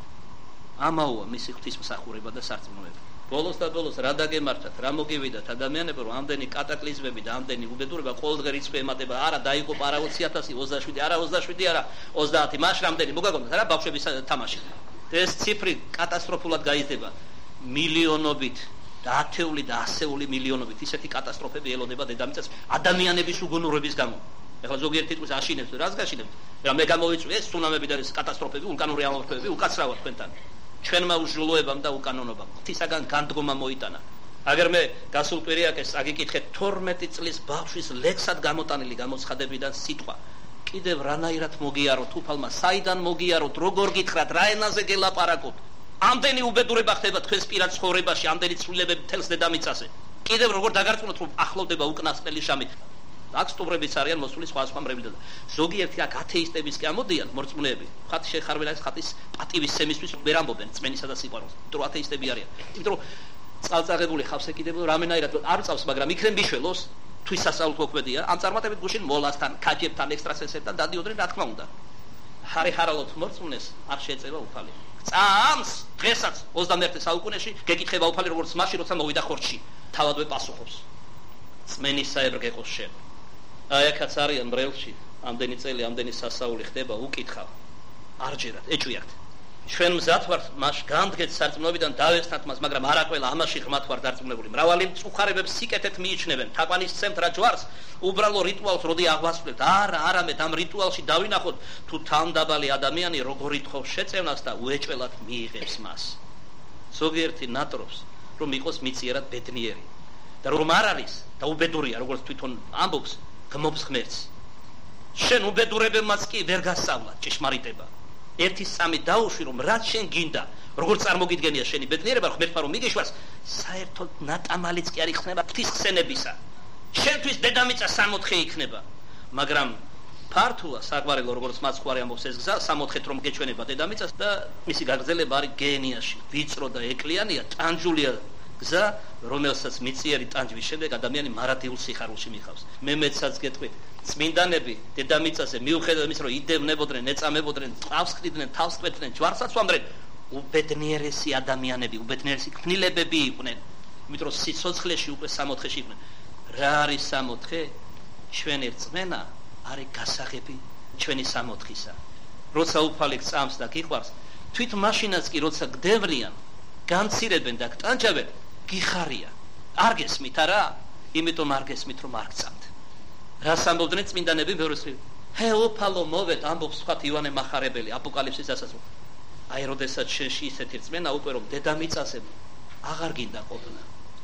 ამაოა მისი ღვთისმსახურება და სარწმუნოება. ბოლოს და ბოლოს რა დაგემართათ, რა მოგივიდათ ადამიანებო, რომ ამდენი კატაკლიზმები და ამდენი უბედურება ყოველდღე რიცხვი ემატება, არა დაიღუპა, არა ოცი ათასი, ოცდაშვიდი, არა ოცდაშვიდი, არა ოცდაათი, მაშ რამდენი მოგაგონოთ, არა ბავშვების თამაში. ეს ციფრი კატასტროფულად გაიზრდება მილიონობით და ათეული და ასეული მილიონობით. ისეთი კატასტროფები ელოდება დედამიწას ადამიანების უგუნურობის გამო. ეხლა ზოგიერთი თვითონ აშინებს, რას გაშინებთ? რა მე გამოვიწვი ეს ცუნამები და ეს კატასტროფები, ვულკანური ამოფრქვევები უკაცრავად თქვენთან. ჩვენმა უჟლოებამ და უკანონობამ ღვთისაგან განდგომა მოიტანა. აგერ მე გასულ კვირიაკეს აგიკითხეთ თორმეტი წლის ბავშვის ლექსად გამოტანილი გამოცხადებიდან სიტყვა. კიდევ რანაირად მოგიაროთ უფალმა, საიდან მოგიაროთ, როგორ გითხრათ, რა ენაზე გელაპარაკოთ? ამდენი უბედურება ხდება თქვენს პირად ცხოვრებაში, ამდენი ცვლილებები მთელს დედამიწაზე. კიდევ როგორ დაგარწმუნოთ, რომ ახლოვდება უკნასკნელი შამი. აქ სტუმრებიც არიან მოსული სხვა სხვა მრევლიდან. ზოგიერთი აქ ათეისტების კი ამოდიან მორწმუნეები. ხათი შეხარბელა ეს ხათის პატივისცემისთვის ვერ ამბობენ წმენისა და სიყვარულს. იმიტომ რომ ათეისტები არიან. იმიტომ რომ წალწაღებული ხავს ეკიდებო რამენაირად არ წავს, მაგრამ იქნებ მიშველოს თვის სასწაულთ მოქმედია. ამ წარმატებით გუშინ მოლასთან, ქაჯებთან, ექსტრასენსებთან დადიოდნენ, რა თქმა უნდა. ხარი ხარალოთ მორწმუნეს არ შეეწევა უფალი. წამს დღესაც ოცდამეერთე საუკუნეში გეკითხება უფალი როგორც მაშინ როცა მოვიდა ხორცში თავადვე პასუხობს წმენის საებრ გეყოს შენ აი აქაც არიან მრევლში ამდენი წელი ამდენი სასაული ხდება უკითხავ არჯერად ეჭვიათ ჩვენ მზად ვართ მას გამდგეთ სარწმუნოებიდან დავეხსნათ მას მაგრამ არა ყველა ამაში ღმათ ვარ დარწმუნებული მრავალი მწუხარებებს სიკეთეთ მიიჩნევენ თაყვანის ცემთ რა ჯვარს უბრალო რიტუალს როდი აღვასრულებთ არა არამედ ამ რიტუალში დავინახოთ თუ თავმდაბალი ადამიანი როგორ ითხოვს შეწევნას და უეჭველად მიიღებს მას ზოგიერთი ნატრობს რომ იყოს მიწიერად ბედნიერი და რომ არ არის და უბედურია როგორც თვითონ ამბობს გმობს ღმერთს შენ უბედურებელმაც კი ვერ გასწავლა ჭეშმარიტება ერთი სამი დაუშვი რომ რაც შენ გინდა როგორ წარმოგიდგენია შენი ბედნიერება ღმერთმა რომ მიგეშვას საერთოდ ნატამალიც კი არ იქნება ღვთისხსენებისა შენთვის დედამიწა სამოთხე იქნება მაგრამ ფართოა საგვარელო როგორც მაცხვარი ამბობს ეს გზა სამოთხეთ რომ გეჩვენება დედამიწას და მისი გაგრძელება არის გენიაში ვიწრო და ეკლიანია ტანჯულია გზა რომელსაც მიწიერი ტანჯვის შემდეგ ადამიანი მარადიულ სიხარულში მიხავს მე მეცაც გეტყვით წმინდანები დედამიწაზე მიუხედავად იმისა რომ იდევნებოდნენ ეწამებოდნენ თავს ხდიდნენ თავს კვეთდნენ ჯვარსაც ვამდრენ უბედნიერესი ადამიანები უბედნიერესი ქნილებები იყვნენ იმიტომ რომ სიცოცხლეში უკვე სამოთხეში იყვნენ რა არის სამოთხე ჩვენი რწმენა არის გასაღები ჩვენი სამოთხისა როცა უფალი წამს და გიყვარს თვით მაშინაც კი როცა გდევნიან განცირებენ და გტანჯავენ გიხარია არ გესმით არა იმიტომ არ გესმით რომ არ გწამთ რას ამბობდნენ წმინდანები მეორე მხრივ ჰე უფალო მოვედ ამბობს სხვა ივანე მახარებელი აპოკალიფსის დასასრულს აი როდესაც შენში ისეთი რწმენა უკვე რომ დედამიწაზე აღარ გინდა ყოფნა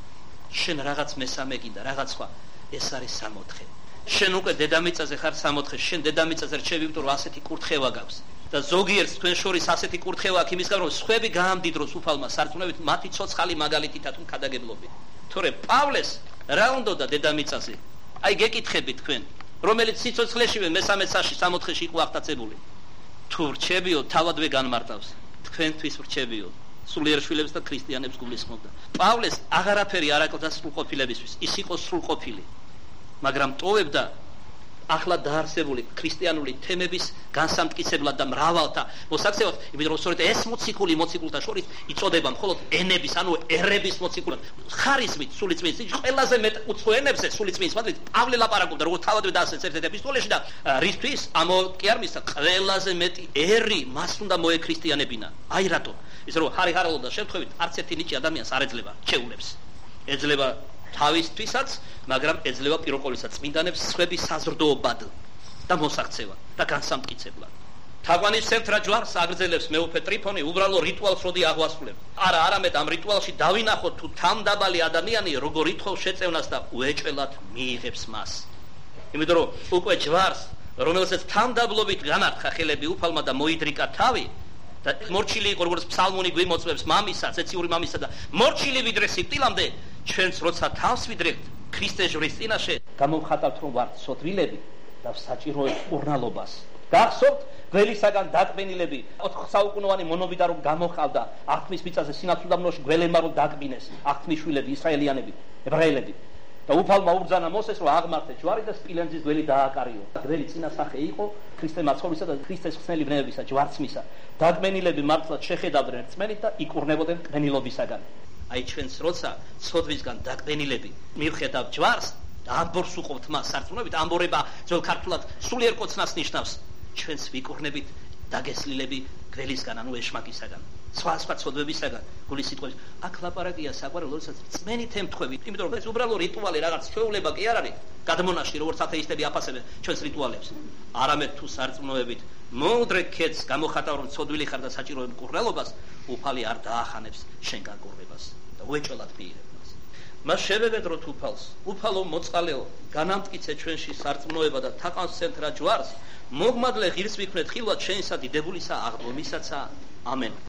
შენ რაღაც მესამე გინდა რაღაც სხვა ეს არის სამოთხე შენ უკვე დედამიწაზე ხარ სამოთხე შენ დედამიწაზე რჩევი იმიტომ რომ ასეთი კურთხევა გაქვს და ზოგიერთს თქვენ შორის ასეთი კურთხევა აქვს იმის გამო რომ სხვები გაამდიდროს უფალმა სარწმუნოებით მათი ცოცხალი მაგალითითაც უკადაგებლობი თორე პავლეს რა უნდოდა დედამიწაზე აი გეკითხებით თქვენ რომელიც სიცოცხლეშივე მესამე საში სამოთხეში იყო აღტაცებული თუ რჩებიო თავადვე განმარტავს თქვენთვის რჩებიო სულიერ შვილებს და ქრისტიანებს გულისხმობდა პავლეს აღარაფერი არ აკლდა სრულყოფილებისთვის ის იყო სრულყოფილი მაგრამ ტოვებდა ახლა დაარსებული ქრისტიანული თემების განსამტკიცებლად და მრავალთა მოსაქცევად იმიტომ რომ სწორედ ეს მოციქული მოციქულთა შორის იწოდება მხოლოდ ენების ანუ ერების მოციქულად ხარისმით სულიწმის ყველაზე მეტ უცხო ენებზე სულიწმის მაგალითად პავლე ლაპარაკობდა როგორც თავადვე დაასწრეს ერთ-ერთ ეპისტოლეში და რისთვის ამო კი არ მისცა ყველაზე მეტი ერი მას უნდა მოექრისტიანებინა აი რატო ის რომ ხარი ხარალობდა შემთხვევით არც ერთი ნიჭი ადამიანს არ ეძლება ჩეულებს ეძლება თავისთვისაც მაგრამ ეძლევა პიროყოლისაც წმინდანებს სხვები საზრდოობად და მოსაქცევად და განსამტკიცებლად თაყვანის ცენტრ რა ჯვარს აგრძელებს მეუფე ტრიფონი უბრალო რიტუალს როდი აღვასრულებს არა არამედ ამ რიტუალში დავინახოთ თუ თამდაბალი ადამიანი როგორ ითხოვს შეწევნას და უეჭველად მიიღებს მას იმიტომ რომ უკვე ჯვარს რომელსაც თამდაბლობით განართხა ხელები უფალმა და მოიდრიკა თავი და მორჩილი იყო როგორც ფსალმონი გვიმოწმებს მამისა ცეციური მამისა და მორჩილი ვიდრე სიკვდილამდე ჩვენც როცა თავს ვიდრებთ ქრისტეს ჟვრის წინაშე გამოვხატავთ რომ ვართ სოთვილები და საჭიროებს კურნალობას გახსოვთ გველისაგან დაკბენილები ოთხ საუკუნოვანი მონობიდა რომ გამოხავდა აღთმის მიწაზე სინათლუდამნოში გველებმა რომ დაკბინეს აღთმის შვილები ისრაელიანები ებრაელები და უფალმა უბრძანა მოსეს რომ აღმართე ჯვარი და სპილენძის გველი დააკარიო გველი წინასახე იყო ქრისტე მაცხოვრისა და ქრისტეს ხსნელი ბნეებისა ჯვარცმისა დაკბენილები მართლაც შეხედავდნენ რწმენით და იკურნებოდნენ კბენილობისაგან აი ჩვენს როცა ცოდვისგან დაკბენილები მივხედავ ჯვარს და ამბორს უყობთ მას სარწმუნოებით ამბორება ძველ ქართულად სულიერ კოცნას ნიშნავს ჩვენს ვიკურნებით დაგესლილები გველისგან ანუ ეშმაკისაგან სხვა სხვა ცოდვებისაგან გულის სიტყვების აქ ლაპარაკია საყვარელო როდესაც წმენით ემთხვევით იმიტომ რომ ეს უბრალო რიტუალი რაღაც ჩვეულება კი არ არის გადმონაშთი როგორც ათეისტები აფასებენ ჩვენს რიტუალებს არამედ თუ სარწმუნოებით მოდრე ქეთს გამოხატავ რომ ცოდვილი ხარ და საჭირო მკურნალობას უფალი არ დაახანებს შენ განკურნებას და უეჭველად მიიღებს მას შევევედროთ უფალს უფალო მოწყალეო განამტკიცე ჩვენში სარწმუნოება და თაყვანს ცენტრ რა ჯვარს მოგმადლე ღირს ვიქმნეთ ხილვად შენისა დიდებულისა აღდგომისაცა ამენ